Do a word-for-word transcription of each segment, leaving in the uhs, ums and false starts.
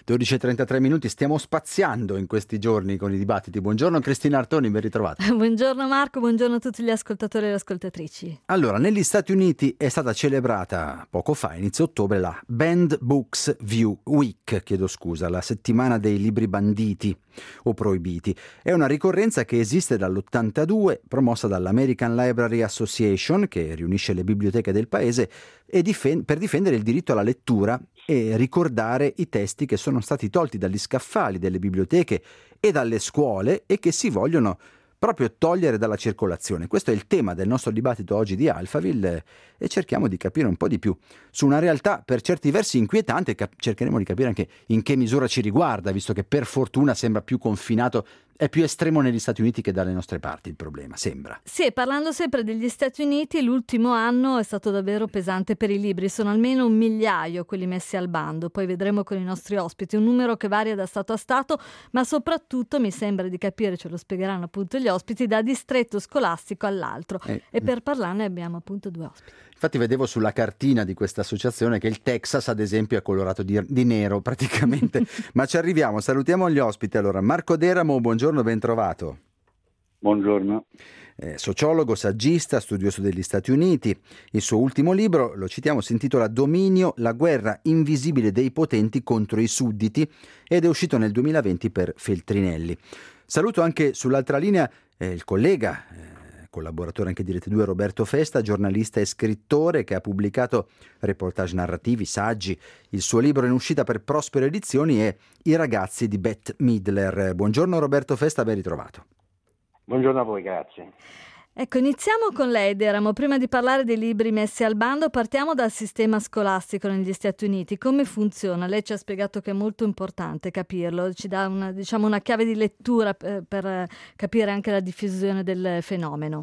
dodici e trentatré minuti, stiamo spaziando in questi giorni con i dibattiti. Buongiorno Cristina Artoni, ben ritrovata. Buongiorno Marco, buongiorno a tutti gli ascoltatori e le ascoltatrici. Allora, negli Stati Uniti è stata celebrata poco fa, inizio ottobre, la Banned Books View Week, chiedo scusa, la settimana dei libri banditi o proibiti. È una ricorrenza che esiste dall'ottantadue, promossa dall'American Library Association, che riunisce le biblioteche del paese, e difen- per difendere il diritto alla lettura e ricordare i testi che sono stati tolti dagli scaffali delle biblioteche e dalle scuole e che si vogliono proprio togliere dalla circolazione. Questo è il tema del nostro dibattito oggi di Alphaville e cerchiamo di capire un po' di più su una realtà per certi versi inquietante. Cap- cercheremo di capire anche in che misura ci riguarda, visto che per fortuna sembra più confinato, è più estremo negli Stati Uniti che dalle nostre parti il problema, sembra. Sì, parlando sempre degli Stati Uniti, l'ultimo anno è stato davvero pesante per i libri, sono almeno un migliaio quelli messi al bando, poi vedremo con i nostri ospiti, un numero che varia da stato a stato, ma soprattutto mi sembra di capire, ce lo spiegheranno appunto gli ospiti, da distretto scolastico all'altro, eh. e per parlarne abbiamo appunto due ospiti. Infatti vedevo sulla cartina di questa associazione che il Texas ad esempio è colorato di, di nero praticamente, ma ci arriviamo, salutiamo gli ospiti. Allora, Marco Deramo, buongiorno, ben trovato. Buongiorno. Eh, sociologo, saggista, studioso degli Stati Uniti. Il suo ultimo libro, lo citiamo, si intitola Dominio, la guerra invisibile dei potenti contro i sudditi ed è uscito nel duemilaventi per Feltrinelli. Saluto anche sull'altra linea eh, il collega, eh, collaboratore anche di Rete due, Roberto Festa, giornalista e scrittore che ha pubblicato reportage narrativi, saggi. Il suo libro in uscita per Prospero Edizioni è I ragazzi di Bette Midler. Buongiorno Roberto Festa, ben ritrovato. Buongiorno a voi, grazie. Ecco, iniziamo con lei, Deramo. Prima di parlare dei libri messi al bando, partiamo dal sistema scolastico negli Stati Uniti. Come funziona? Lei ci ha spiegato che è molto importante capirlo, ci dà una, diciamo, una chiave di lettura per, per capire anche la diffusione del fenomeno.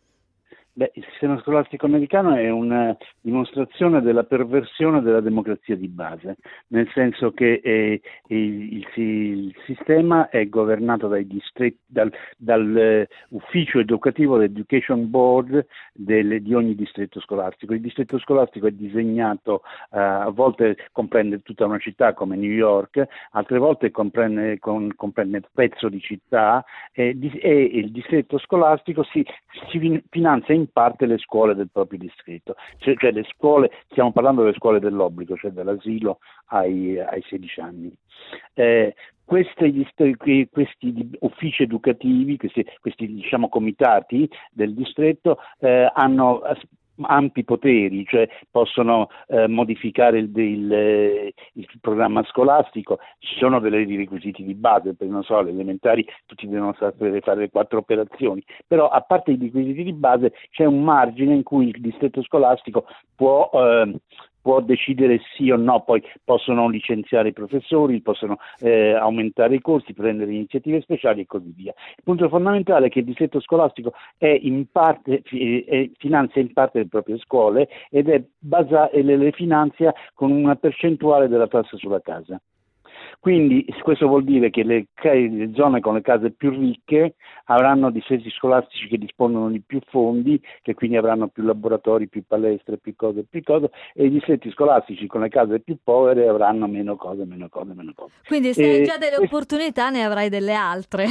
Beh, il sistema scolastico americano è una dimostrazione della perversione della democrazia di base, nel senso che eh, il, il, il sistema è governato dai distretti, dal, dal uh, ufficio educativo, l'Education Board del, di ogni distretto scolastico. Il distretto scolastico è disegnato, uh, a volte comprende tutta una città come New York, altre volte comprende, con, comprende un pezzo di città e, e il distretto scolastico si, si finanzia in in parte le scuole del proprio distretto, cioè, cioè le scuole, stiamo parlando delle scuole dell'obbligo, cioè dall'asilo ai, ai sedici anni. Eh, questi, questi uffici educativi, questi, questi diciamo comitati del distretto eh, hanno ampi poteri, cioè possono eh, modificare il, il, il programma scolastico. Ci sono dei requisiti di base, per non so, le elementari tutti devono sapere fare le quattro operazioni, però a parte i requisiti di base c'è un margine in cui il distretto scolastico può eh, può decidere sì o no, poi possono licenziare i professori, possono eh, aumentare i corsi, prendere iniziative speciali e così via. Il punto fondamentale è che il distretto scolastico è in parte, è, finanzia in parte le proprie scuole ed è basa, e le, le finanzia con una percentuale della tassa sulla casa. Quindi questo vuol dire che le, le zone con le case più ricche avranno distretti scolastici che dispongono di più fondi, che quindi avranno più laboratori, più palestre, più cose, più cose, e i distretti scolastici con le case più povere avranno meno cose, meno cose, meno cose. Quindi se hai già delle questo... opportunità ne avrai delle altre.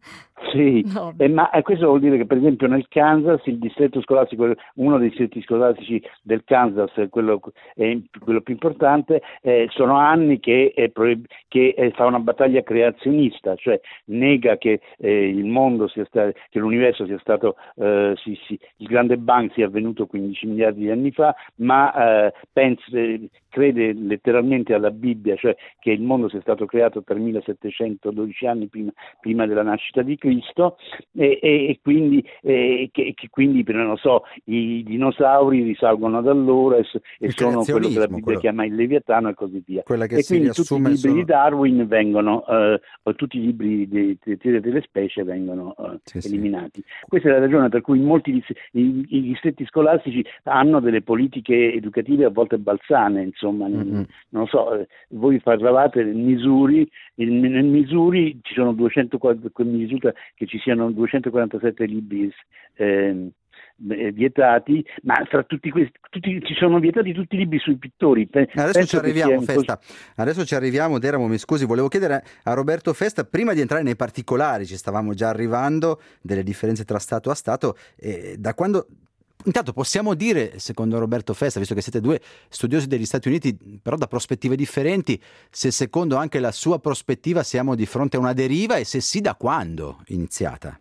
Sì, no. eh, ma questo vuol dire che per esempio nel Kansas il distretto scolastico, uno dei distretti scolastici del Kansas, quello, è quello più importante, eh, sono anni che, è, che è, fa una battaglia creazionista, cioè nega che eh, il mondo sia stato, che l'universo sia stato, eh, sì, sì, il grande bang sia avvenuto quindici miliardi di anni fa, ma eh, pensa, crede letteralmente alla Bibbia, cioè che il mondo sia stato creato per millesettecentododici anni prima, prima della nascita di Cristo e, e, e quindi, e, che, che quindi non lo so, i dinosauri risalgono da allora e, e sono quello che la Bibbia quello... chiama il Leviatano e così via. E quindi tutti i libri sono... di Darwin vengono, eh, o tutti i libri di teoria delle specie vengono eh, sì, eliminati. Sì. Questa è la ragione per cui molti i, i, i distretti scolastici hanno delle politiche educative a volte balzane, insomma, mm-hmm. non so, eh, voi parlavate del Missouri, il, nel Missouri ci sono duecentoquaranta, mi risulta che ci siano duecentoquarantasette libri eh, eh, vietati, ma fra tutti questi tutti, ci sono vietati tutti i libri sui pittori. Adesso Penso ci arriviamo, sia... Festa. Adesso ci arriviamo, Deramo, mi scusi, volevo chiedere a Roberto Festa, prima di entrare nei particolari, ci stavamo già arrivando, delle differenze tra Stato a Stato, eh, da quando... Intanto possiamo dire, secondo Roberto Festa, visto che siete due studiosi degli Stati Uniti, però da prospettive differenti, se secondo anche la sua prospettiva siamo di fronte a una deriva e se sì, da quando iniziata?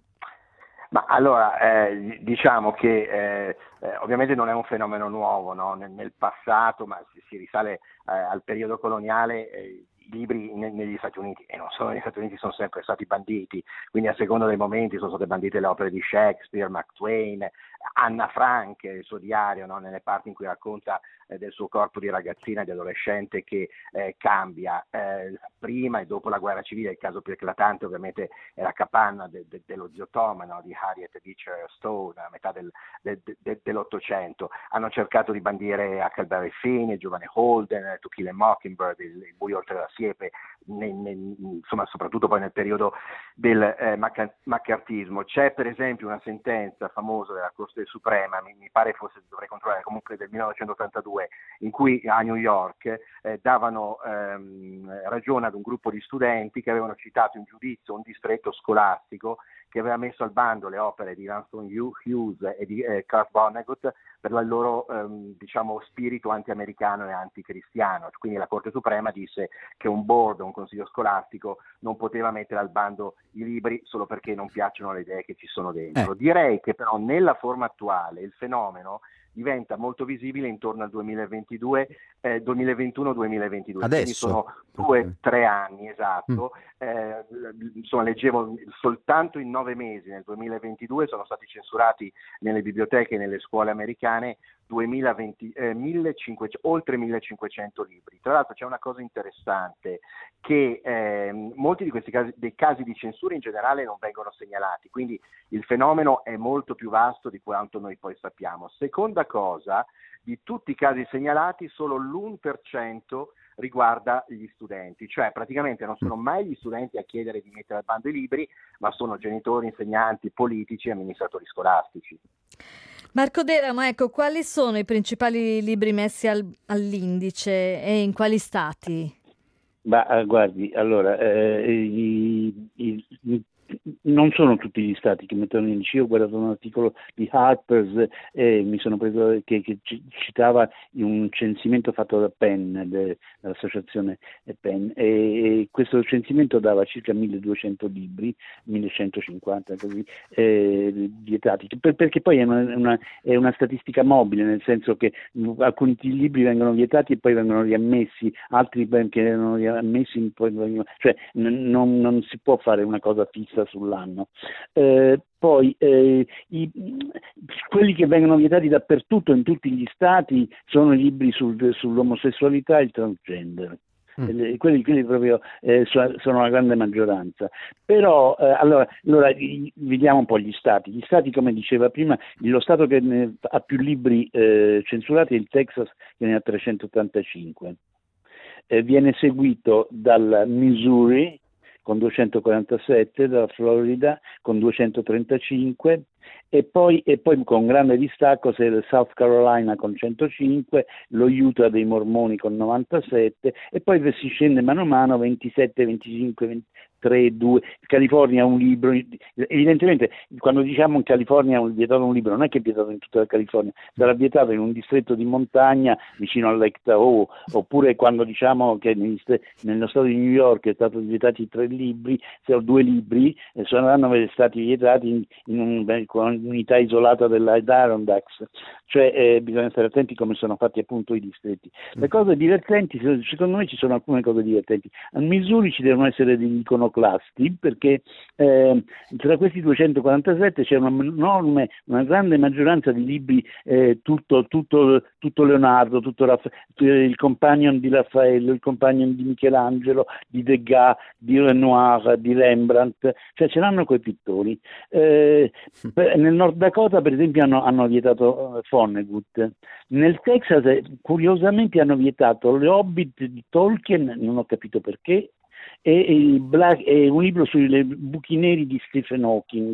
Ma allora, eh, diciamo che eh, eh, ovviamente non è un fenomeno nuovo, no? nel, nel passato, ma si, si risale eh, al periodo coloniale, eh, i libri ne, negli Stati Uniti, e non solo negli Stati Uniti, sono sempre stati banditi, quindi a seconda dei momenti sono state bandite le opere di Shakespeare, Mark Twain, Anna Frank, il suo diario, no? nelle parti in cui racconta eh, del suo corpo di ragazzina e di adolescente che eh, cambia eh, prima e dopo la guerra civile. Il caso più eclatante ovviamente è la capanna de, de, dello zio Tom, no? di Harriet Beecher Stowe, a metà del, de, de, dell'Ottocento. Hanno cercato di bandire Huckleberry Finn, il giovane Holden, To Kill a Mockingbird, il, il buio oltre la siepe, ne, ne, insomma soprattutto poi nel periodo del eh, maccartismo. C'è per esempio una sentenza famosa della Corte Suprema, mi, mi pare fosse, dovrei controllare, comunque del millenovecentottantadue, in cui a New York eh, davano ehm, ragione ad un gruppo di studenti che avevano citato in giudizio un distretto scolastico che aveva messo al bando le opere di Langston Hughes e di eh, Kurt Vonnegut per il loro ehm, diciamo spirito anti-americano e anticristiano. Quindi la Corte Suprema disse che un board, un consiglio scolastico non poteva mettere al bando i libri solo perché non piacciono le idee che ci sono dentro. Eh. Direi che però nella forma attuale il fenomeno diventa molto visibile intorno al duemilaventidue, eh, duemilaventuno duemilaventidue. Adesso? Quindi sono due, tre anni, esatto. Mm. Eh, insomma, leggevo soltanto in nove mesi, nel duemilaventidue, sono stati censurati nelle biblioteche e nelle scuole americane duemilaventi, eh, millecinquecento, oltre millecinquecento libri. Tra l'altro c'è una cosa interessante, che eh, molti di questi casi, dei casi di censura in generale non vengono segnalati, quindi il fenomeno è molto più vasto di quanto noi poi sappiamo. Seconda cosa, di tutti i casi segnalati solo l'uno per cento riguarda gli studenti, cioè praticamente non sono mai gli studenti a chiedere di mettere al bando i libri, ma sono genitori, insegnanti, politici, amministratori scolastici. Marco Deramo, ecco, quali sono i principali libri messi al, all'indice e in quali stati? Ma guardi, allora, eh, i, i, i, non sono tutti gli stati che mettono l'indice. Io ho guardato un articolo di Harper's e mi sono preso che, che citava un censimento fatto da Penn, de, dall'associazione Penn, e, e questo censimento dava circa milleduecento libri, millecentocinquanta così, eh, vietati, per, perché poi è una, una, è una statistica mobile, nel senso che alcuni libri vengono vietati e poi vengono riammessi, altri che vengono riammessi poi vengono, cioè n- non, non si può fare una cosa fissa sull'anno. Eh, poi eh, i, quelli che vengono vietati dappertutto in tutti gli stati sono i libri sul, sull'omosessualità e il transgender. Mm. Quelli, quelli proprio eh, sono la grande maggioranza. Però eh, allora, allora vediamo un po' gli stati. Gli stati, come diceva prima, lo stato che ne ha più libri eh, censurati è il Texas, che ne ha trecentottantacinque. Eh, viene seguito dal Missouri con duecentoquarantasette, dalla Florida con duecentotrentacinque e poi, e poi con grande distacco c'è il South Carolina con centocinque, lo Utah dei Mormoni con novantasette e poi si scende mano a mano ventisette, venticinque, ventitré, due. California un libro, evidentemente quando diciamo in California è vietato un libro non è che è vietato in tutta la California, sarà vietato in un distretto di montagna vicino al Lake Tahoe, oppure quando diciamo che nello stato di New York è stato vietati tre libri, sono due libri e saranno stati vietati in, in un, un'unità isolata della Adirondacks, cioè eh, bisogna stare attenti come sono fatti appunto i distretti. Le cose divertenti, secondo me ci sono alcune cose divertenti. Al Missouri ci devono essere degli iconoclasti, perché eh, tra questi duecentoquarantasette c'è una enorme, una grande maggioranza di libri eh, tutto, tutto, tutto Leonardo, tutto Raff- il companion di Raffaello, il companion di Michelangelo, di Degas, di Renoir, di Rembrandt, cioè ce l'hanno quei pittori. Eh, nel Nord Dakota per esempio hanno, hanno vietato uh, Vonnegut, nel Texas eh, curiosamente hanno vietato Le Hobbit di Tolkien, non ho capito perché, e, e, Black, e un libro sui buchi neri di Stephen Hawking,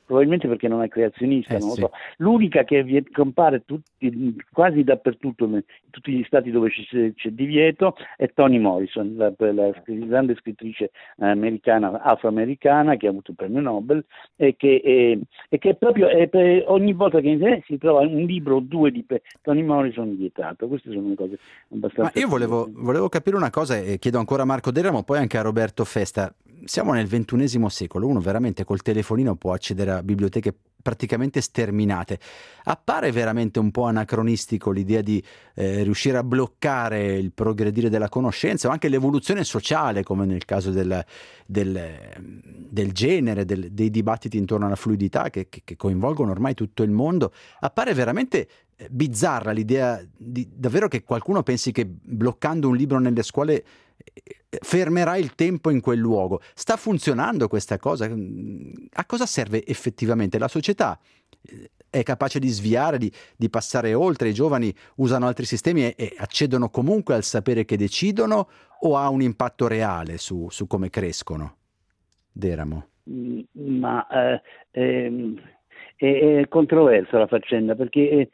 probabilmente perché non è creazionista, Eh, non lo sì. so. L'unica che vi- compare tutti, quasi dappertutto, in tutti gli stati dove ci- c'è divieto, è Toni Morrison, la, la scr- grande scrittrice americana, afroamericana, che ha avuto il premio Nobel, e che, e, e che proprio è per- ogni volta che in- si trova un libro o due di pe- Toni Morrison vietato. Queste sono le cose Ma abbastanza io volevo, curiose. volevo capire una cosa e chiedo ancora a Marco Deramo, poi anche a Roberto Festa. Siamo nel ventunesimo secolo, uno veramente col telefonino può accedere a biblioteche praticamente sterminate. Appare veramente un po' anacronistico l'idea di eh, riuscire a bloccare il progredire della conoscenza o anche l'evoluzione sociale, come nel caso del, del, del genere, del- dei dibattiti intorno alla fluidità che, che- che coinvolgono ormai tutto il mondo. Appare veramente eh, bizzarra l'idea di davvero che qualcuno pensi che bloccando un libro nelle scuole eh, fermerà il tempo in quel luogo. Sta funzionando questa cosa? A cosa serve effettivamente? La società eh, è capace di sviare, di, di passare oltre? I giovani usano altri sistemi e, e accedono comunque al sapere che decidono, o ha un impatto reale su, su come crescono? Deramo. Mm, Ma eh, ehm, è, è controversa la faccenda perché eh,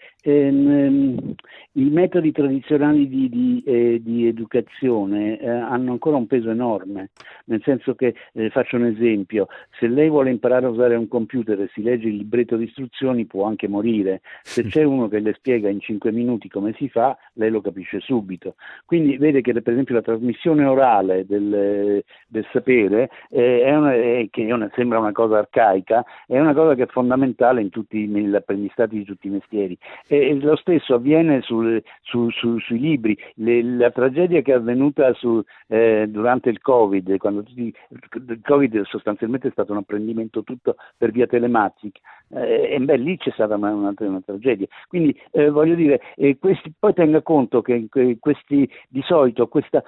ehm, i metodi tradizionali di, di, eh, di educazione eh, hanno ancora un peso enorme, nel senso che, eh, faccio un esempio, se lei vuole imparare a usare un computer e si legge il libretto di istruzioni può anche morire, se c'è uno che le spiega in cinque minuti come si fa, lei lo capisce subito. Quindi vede che per esempio la trasmissione orale del, del sapere eh, è una, è, che è una, sembra una cosa arcaica, è una cosa che è fondamentale in tutti, negli apprendistati di tutti i mestieri. E, e lo stesso avviene sul, su, su, sui libri. Le, la tragedia che è avvenuta su, eh, durante il Covid, quando tutti, il Covid sostanzialmente è stato un apprendimento tutto per via telematica, eh, e beh, lì c'è stata una, una, una tragedia. Quindi eh, voglio dire, eh, questi, poi tenga conto che, che questi di solito questa,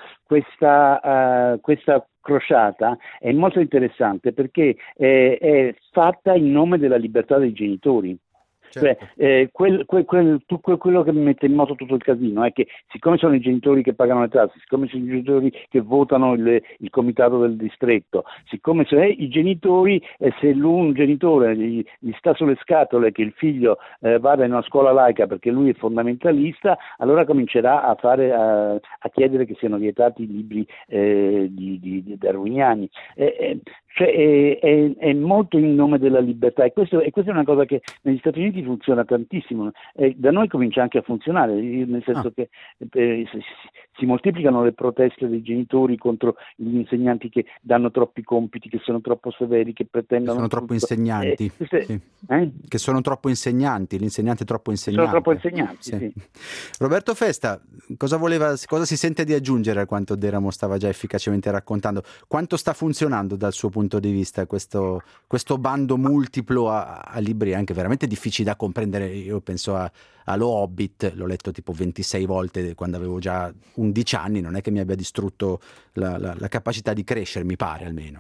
questa, uh, questa crociata è molto interessante perché eh, è fatta in nome della libertà dei genitori. Cioè, Certo. eh, quel, quel, quel, tu, quel, quello che mette in moto tutto il casino è che siccome sono i genitori che pagano le tasse, siccome sono i genitori che votano il, il comitato del distretto, siccome sono eh, i genitori, eh, se un genitore gli, gli sta sulle scatole che il figlio eh, vada in una scuola laica perché lui è fondamentalista, allora comincerà a, fare, a, a chiedere che siano vietati i libri eh, di, di, di darwiniani. Eh, eh, cioè, è, è, è molto in nome della libertà e, questo, e questa è una cosa che negli Stati Uniti funziona tantissimo, e da noi comincia anche a funzionare, nel senso Ah. che eh, si, si moltiplicano le proteste dei genitori contro gli insegnanti che danno troppi compiti, che sono troppo severi, che Che pretendono sono troppo tutto. insegnanti. Eh, queste, Sì. eh? Che sono troppo insegnanti, l'insegnante è troppo insegnante. Sono troppo insegnanti, Sì. sì. Roberto Festa, cosa voleva, cosa si sente di aggiungere a quanto Deramo stava già efficacemente raccontando? Quanto sta funzionando dal suo punto di vista questo, questo bando multiplo a, a libri anche veramente difficili da comprendere? Io penso a, allo Hobbit, l'ho letto tipo ventisei volte quando avevo già undici anni, non è che mi abbia distrutto la, la, la capacità di crescere, mi pare almeno.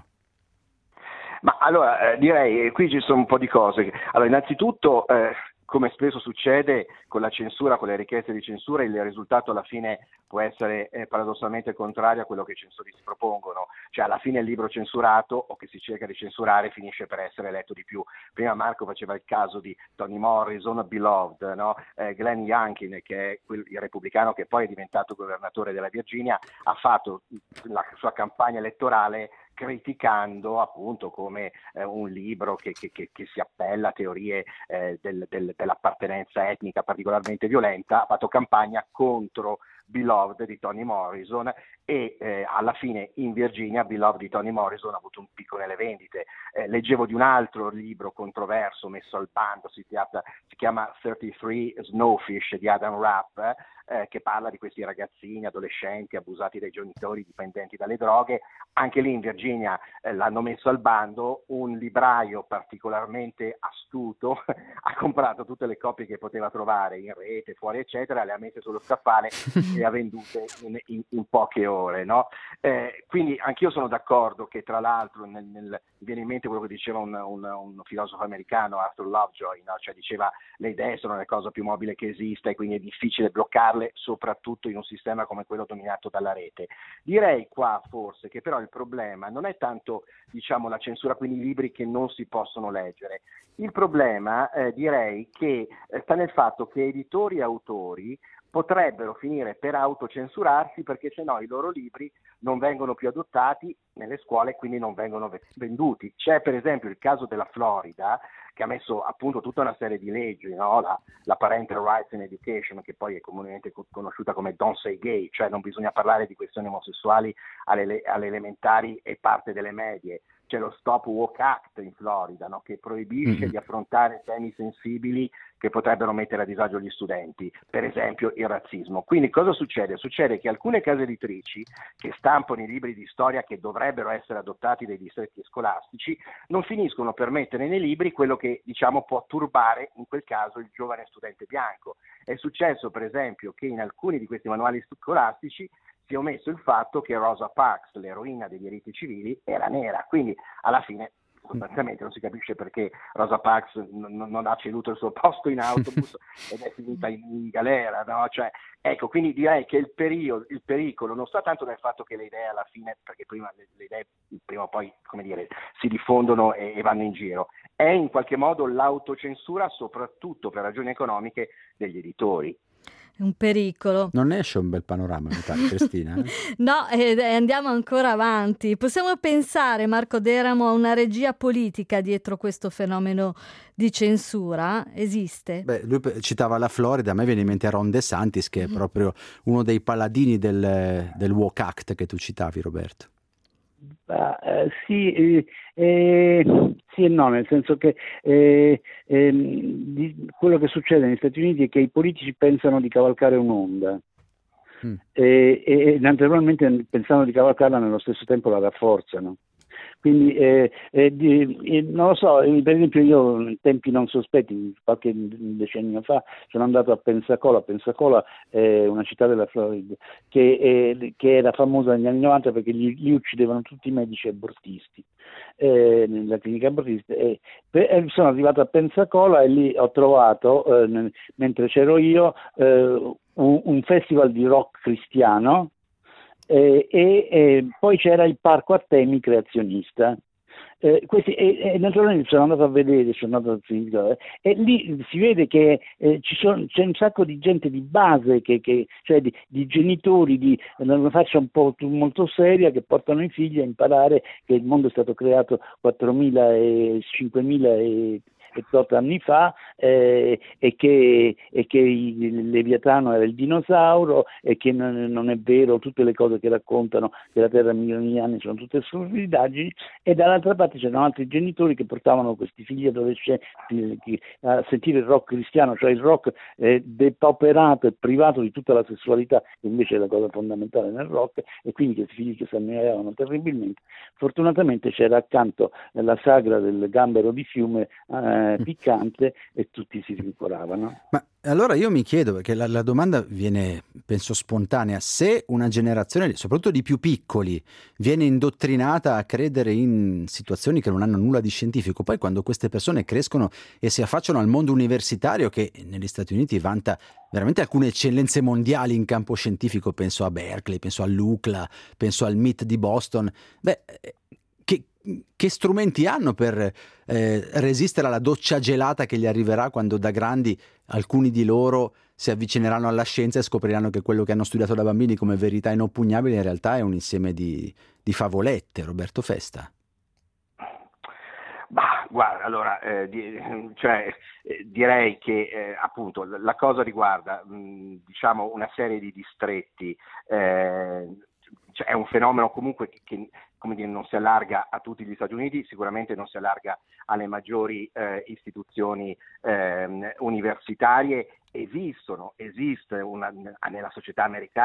Ma allora eh, direi, qui ci sono un po' di cose. Allora, innanzitutto, eh, come spesso succede con la censura, con le richieste di censura, il risultato alla fine può essere eh, paradossalmente contrario a quello che i censori si propongono. Cioè alla fine il libro censurato o che si cerca di censurare finisce per essere letto di più. Prima Marco faceva il caso di Toni Morrison, Beloved, no? eh, Glenn Youngkin, che è quel, il repubblicano che poi è diventato governatore della Virginia, ha fatto la sua campagna elettorale criticando appunto come eh, un libro che, che, che, che si appella a teorie eh, del, del, dell'appartenenza etnica particolarmente violenta, ha fatto campagna contro Beloved di Toni Morrison e eh, alla fine in Virginia Beloved di Toni Morrison ha avuto un picco nelle vendite. Eh, leggevo di un altro libro controverso messo al bando, si, chiama, si chiama thirty-three Snowfish di Adam Rapp, eh, che parla di questi ragazzini, adolescenti abusati dai genitori, dipendenti dalle droghe. Anche lì in Virginia eh, l'hanno messo al bando, un libraio particolarmente astuto ha comprato tutte le copie che poteva trovare in rete, fuori eccetera, le ha messe sullo scaffale e le ha vendute in, in, in poche ore, no? Eh, quindi anch'io sono d'accordo che tra l'altro nel, nel, mi viene in mente quello che diceva un, un, un filosofo americano, Arthur Lovejoy, no? Cioè diceva le idee sono la cosa più mobile che esista e quindi è difficile bloccarle, censurarle, soprattutto in un sistema come quello dominato dalla rete. Direi qua forse che però il problema non è tanto, diciamo, la censura, quindi i libri che non si possono leggere. Il problema eh, direi che eh, sta nel fatto che editori e autori potrebbero finire per autocensurarsi, perché se no i loro libri non vengono più adottati nelle scuole e quindi non vengono venduti. C'è per esempio il caso della Florida, che ha messo appunto tutta una serie di leggi, no? la, la Parental Rights in Education, che poi è comunemente conosciuta come Don't Say Gay, cioè non bisogna parlare di questioni omosessuali alle, alle elementari e parte delle medie. C'è lo Stop Woke Act in Florida, no? che proibisce mm-hmm. di affrontare temi sensibili che potrebbero mettere a disagio gli studenti, per esempio il razzismo. Quindi cosa succede? Succede che alcune case editrici che stampano i libri di storia che dovrebbero essere adottati dai distretti scolastici non finiscono per mettere nei libri quello che diciamo può turbare in quel caso il giovane studente bianco. È successo per esempio che in alcuni di questi manuali scolastici si è omesso il fatto che Rosa Parks, l'eroina dei diritti civili, era nera, quindi alla fine sostanzialmente non si capisce perché Rosa Parks n- non ha ceduto il suo posto in autobus ed è finita in, in galera, no? Cioè, ecco, quindi direi che il, perio- il pericolo non sta tanto nel fatto che le idee alla fine, perché prima le, le idee prima o poi, come dire, si diffondono e, e vanno in giro, è in qualche modo l'autocensura, soprattutto per ragioni economiche, degli editori. È un pericolo. Non esce un bel panorama in Italia, Cristina? Eh? No, e eh, andiamo ancora avanti. Possiamo pensare, Marco Deramo, a una regia politica dietro questo fenomeno di censura? Esiste? Beh, lui citava la Florida, a me viene in mente Ron DeSantis, che è proprio uno dei paladini del, del Woke Act che tu citavi, Roberto. Ah, eh, sì, eh, eh, sì e no, nel senso che eh, eh, di, quello che succede negli Stati Uniti è che i politici pensano di cavalcare un'onda mm. e, e naturalmente pensando di cavalcarla nello stesso tempo la rafforzano. Quindi eh, eh, di, eh, non lo so, per esempio io in tempi non sospetti, qualche decennio fa, sono andato a Pensacola. Pensacola è una città della Florida che, è, che era famosa negli anni novanta perché lì, lì uccidevano tutti i medici abortisti, eh, nella clinica abortista. E, per, sono arrivato a Pensacola e lì ho trovato, eh, mentre c'ero io, eh, un, un festival di rock cristiano. Eh, e eh, poi c'era il parco a temi creazionista. Eh, questi, e, e naturalmente sono andato a vedere, sono andato a, e lì si vede che eh, ci sono, c'è un sacco di gente di base, che, che, cioè di, di genitori di una faccia un po' molto seria, che portano i figli a imparare che il mondo è stato creato quattromila e cinquemila e otto anni fa eh, e che, e che il Leviatano era il dinosauro e che non, non è vero tutte le cose che raccontano che la Terra ha milioni di anni sono tutte stupidaggini, e dall'altra parte c'erano altri genitori che portavano questi figli adolescenti a sentire il rock cristiano, cioè il rock eh, depauperato e privato di tutta la sessualità, che invece è la cosa fondamentale nel rock, e quindi questi figli che si annoiavano terribilmente. Fortunatamente c'era accanto la sagra del gambero di fiume eh, piccante e tutti si rincuoravano. Ma allora io mi chiedo, perché la, la domanda viene, penso, spontanea: se una generazione, soprattutto di più piccoli, viene indottrinata a credere in situazioni che non hanno nulla di scientifico, poi quando queste persone crescono e si affacciano al mondo universitario, che negli Stati Uniti vanta veramente alcune eccellenze mondiali in campo scientifico, penso a Berkeley, penso all'U C L A, penso al M I T di Boston, beh, che che strumenti hanno per eh, resistere alla doccia gelata che gli arriverà quando da grandi alcuni di loro si avvicineranno alla scienza e scopriranno che quello che hanno studiato da bambini come verità inoppugnabili in realtà è un insieme di, di favolette. Roberto Festa. Bah, guarda, allora, eh, di, cioè, eh, direi che eh, appunto la cosa riguarda mh, diciamo una serie di distretti, eh, cioè è un fenomeno comunque che, che come dire, non si allarga a tutti gli Stati Uniti, sicuramente non si allarga alle maggiori eh, istituzioni eh, universitarie. Esistono, esiste una, nella società americana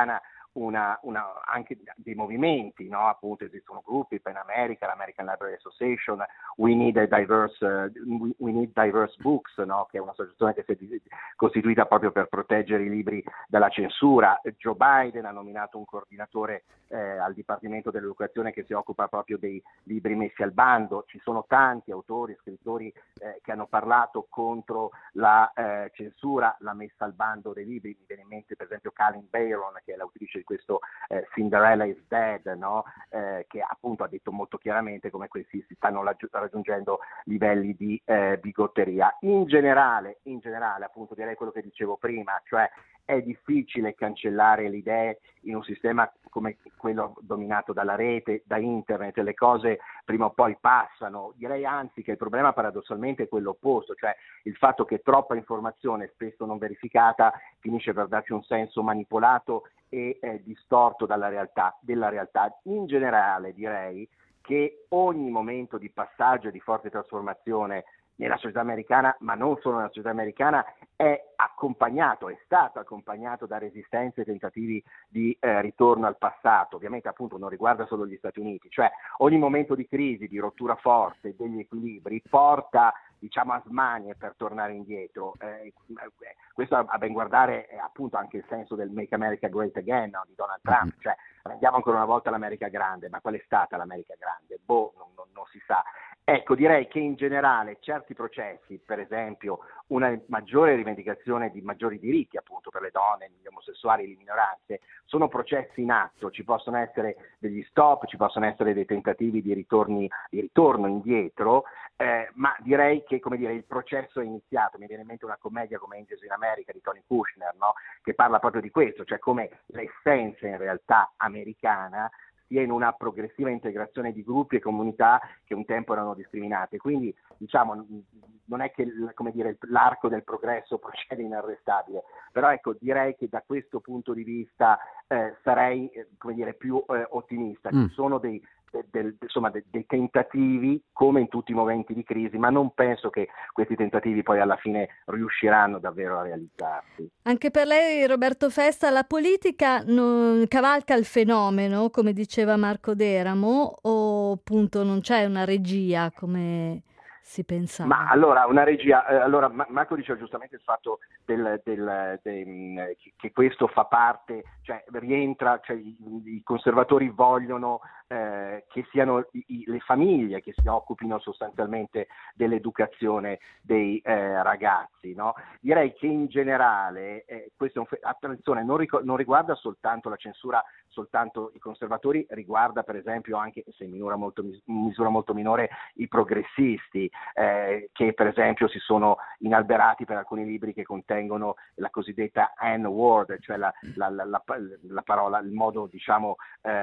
una, una, anche dei movimenti, no? Appunto esistono gruppi, Pen America, l'American Library Association, We Need a Diverse, uh, We Need Diverse Books, no? Che è un'associazione che si è costituita proprio per proteggere i libri dalla censura. Joe Biden ha nominato un coordinatore eh, al Dipartimento dell'Educazione che si occupa proprio dei libri messi al bando. Ci sono tanti autori, scrittori eh, che hanno parlato contro la eh, censura, la messa al bando dei libri. Mi viene in mente per esempio Colleen Bayron, che è l'autrice di questo eh, Cinderella is Dead, no? eh, che appunto ha detto molto chiaramente come questi si stanno raggiungendo livelli di eh, bigotteria. In generale, in generale, appunto direi quello che dicevo prima, cioè è difficile cancellare le idee in un sistema come quello dominato dalla rete, da internet, le cose prima o poi passano. Direi anzi che il problema paradossalmente è quello opposto, cioè il fatto che troppa informazione, spesso non verificata, finisce per darci un senso manipolato e eh, distorto dalla realtà, della realtà. In generale direi che ogni momento di passaggio e di forte trasformazione nella società americana, ma non solo nella società americana, è accompagnato, è stato accompagnato da resistenze e tentativi di eh, ritorno al passato. Ovviamente appunto non riguarda solo gli Stati Uniti, cioè ogni momento di crisi, di rottura forte degli equilibri porta diciamo a smanie per tornare indietro. Eh, questo a ben guardare è appunto anche il senso del Make America Great Again, no, di Donald Trump, cioè rendiamo ancora una volta l'America grande, ma qual è stata l'America grande? Boh, non, non, non si sa. Ecco, direi che in generale certi processi, per esempio una maggiore rivendicazione di maggiori diritti appunto per le donne, gli omosessuali, le minoranze, sono processi in atto, ci possono essere degli stop, ci possono essere dei tentativi di, ritorni, di ritorno indietro, eh, ma direi che come dire, il processo è iniziato. Mi viene in mente una commedia come Angels in America di Tony Kushner, no? Che parla proprio di questo, cioè come l'essenza in realtà americana sia in una progressiva integrazione di gruppi e comunità che un tempo erano discriminate. Quindi diciamo non è che come dire, l'arco del progresso procede inarrestabile, però ecco direi che da questo punto di vista eh, sarei eh, come dire, più eh, ottimista. Mm. Ci sono dei Del, del, insomma de, dei tentativi come in tutti i momenti di crisi, ma non penso che questi tentativi poi alla fine riusciranno davvero a realizzarsi. Anche per lei, Roberto Festa, la politica non cavalca il fenomeno, come diceva Marco Deramo, o appunto non c'è una regia come si pensava? Ma allora una regia, eh, allora Marco diceva giustamente il fatto del, del, del, che questo fa parte, cioè rientra, cioè i, i conservatori vogliono eh, che siano i, le famiglie che si occupino sostanzialmente dell'educazione dei eh, ragazzi, no? Direi che in generale eh, questo è un fe- attenzione, non, ric- non riguarda soltanto la censura, soltanto i conservatori, riguarda per esempio anche, se in misura molto, in misura molto minore, i progressisti, eh, che per esempio si sono inalberati per alcuni libri che contengono la cosiddetta N-word, cioè la, la, la, la, la parola, il modo diciamo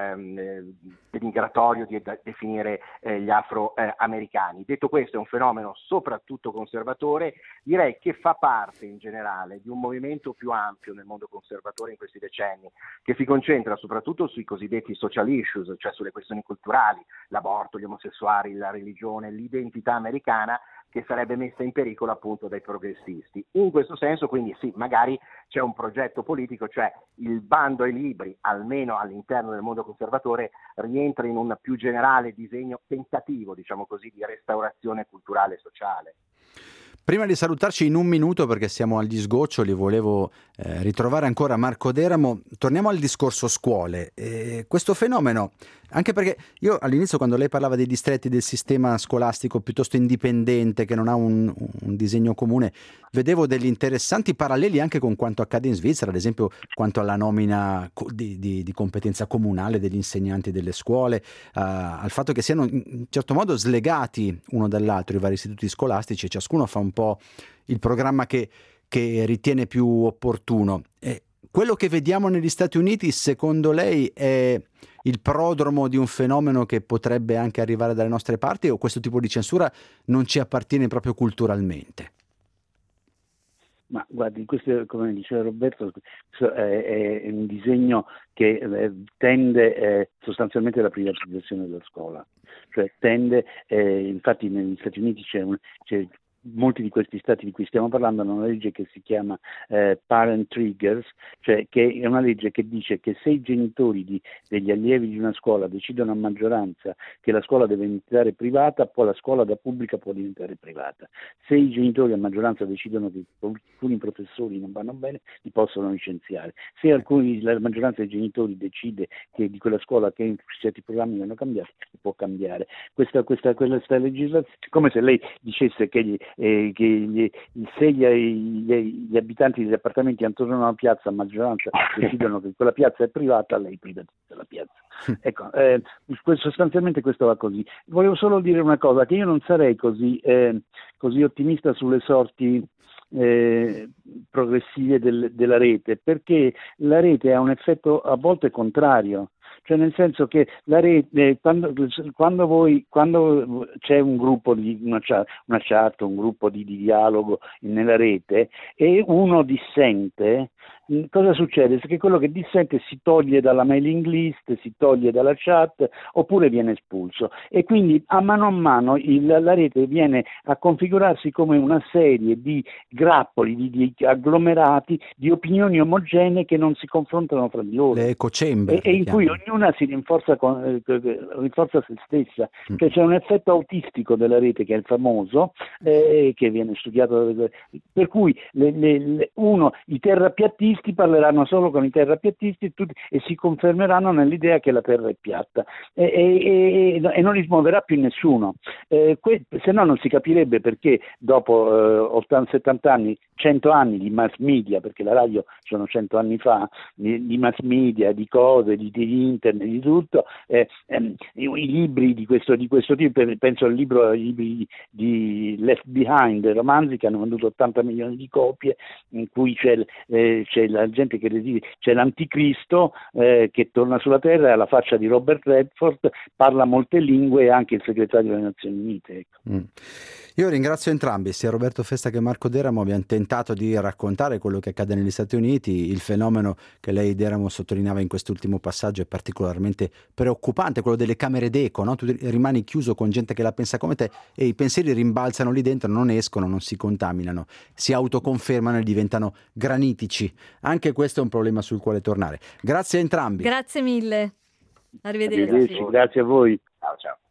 ehm, denigratorio di da, definire eh, gli afroamericani. Detto questo, è un fenomeno soprattutto conservatore, direi che fa parte in generale di un movimento più ampio nel mondo conservatore in questi decenni, che si concentra soprattutto sui cosiddetti social issues, cioè sulle questioni culturali, l'aborto, gli omosessuali, la religione, l'identità americana, che sarebbe messa in pericolo appunto dai progressisti. In questo senso quindi sì, magari c'è un progetto politico, cioè il bando ai libri, almeno all'interno del mondo conservatore, rientra in un più generale disegno tentativo, diciamo così, di restaurazione culturale e sociale. Prima di salutarci in un minuto, perché siamo agli sgoccioli, volevo eh, ritrovare ancora Marco Deramo. Torniamo al discorso scuole. Eh, questo fenomeno, anche perché io all'inizio, quando lei parlava dei distretti del sistema scolastico piuttosto indipendente, che non ha un, un disegno comune, vedevo degli interessanti paralleli anche con quanto accade in Svizzera, ad esempio quanto alla nomina di, di, di competenza comunale degli insegnanti delle scuole, uh, al fatto che siano in certo modo slegati uno dall'altro i vari istituti scolastici e ciascuno fa un po' il programma che, che ritiene più opportuno. E quello che vediamo negli Stati Uniti, secondo lei, è il prodromo di un fenomeno che potrebbe anche arrivare dalle nostre parti, o questo tipo di censura non ci appartiene proprio culturalmente? Ma guardi, questo, come diceva Roberto, questo è, è un disegno che eh, tende eh, sostanzialmente alla privatizzazione della scuola, cioè tende, eh, infatti negli Stati Uniti c'è, un, c'è molti di questi stati di cui stiamo parlando hanno una legge che si chiama eh, Parent Triggers, cioè che è una legge che dice che se i genitori di, degli allievi di una scuola decidono a maggioranza che la scuola deve diventare privata, poi la scuola da pubblica può diventare privata. Se i genitori a maggioranza decidono che alcuni professori non vanno bene, li possono licenziare. Se alcuni, la maggioranza dei genitori decide che di quella scuola che certi programmi vanno cambiati, si può cambiare. Questa, questa, questa legislazione, come se lei dicesse che, gli, eh, che gli, se gli, gli, gli abitanti degli appartamenti attorno a una piazza a maggioranza decidono che quella piazza è privata, lei privatizza la piazza. Ecco, eh, sostanzialmente questo va così. Volevo solo dire una cosa, che io non sarei così, eh, così ottimista sulle sorti Eh, progressive del, della rete, perché la rete ha un effetto a volte contrario, cioè nel senso che la rete, quando, quando, voi, quando c'è un gruppo di una chat, una chat un gruppo di, di dialogo nella rete e uno dissente, cosa succede? Che quello che dissente si toglie dalla mailing list, si toglie dalla chat oppure viene espulso, e quindi a mano a mano il, la rete viene a configurarsi come una serie di grappoli, di, di agglomerati di opinioni omogenee che non si confrontano tra di loro, le eco chamber, e, e in cui ognuna si rinforza, con, eh, rinforza se stessa, mm. cioè c'è un effetto autistico della rete che è il famoso, eh, che viene studiato, per cui le, le, le, uno, i terrapiattisti parleranno solo con i terrapiattisti tutti, e si confermeranno nell'idea che la terra è piatta, e, e, e, e non li smuoverà più nessuno, eh, que- se no non si capirebbe perché dopo eh, ottanta settanta anni, cento anni di mass media, perché la radio sono cento anni fa, di, di mass media, di cose, di, di internet, di tutto, eh, ehm, i, i libri di questo, di questo tipo, penso al libro, ai libri di, di Left Behind, romanzi che hanno venduto ottanta milioni di copie, in cui c'è, eh, c'è la gente che reside, c'è l'anticristo eh, che torna sulla terra, alla faccia di Robert Redford, parla molte lingue, e anche il segretario delle Nazioni Unite. Ecco. Mm. Io ringrazio entrambi, sia Roberto Festa che Marco Deramo. Abbiamo tentato di raccontare quello che accade negli Stati Uniti. Il fenomeno che lei, Deramo, sottolineava in quest'ultimo passaggio è particolarmente preoccupante, quello delle camere d'eco, no? Tu rimani chiuso con gente che la pensa come te e i pensieri rimbalzano lì dentro, non escono, non si contaminano, si autoconfermano e diventano granitici. Anche questo è un problema sul quale tornare. Grazie a entrambi. Grazie mille. Arrivederci. Arrivederci, grazie a voi. Ciao, ciao.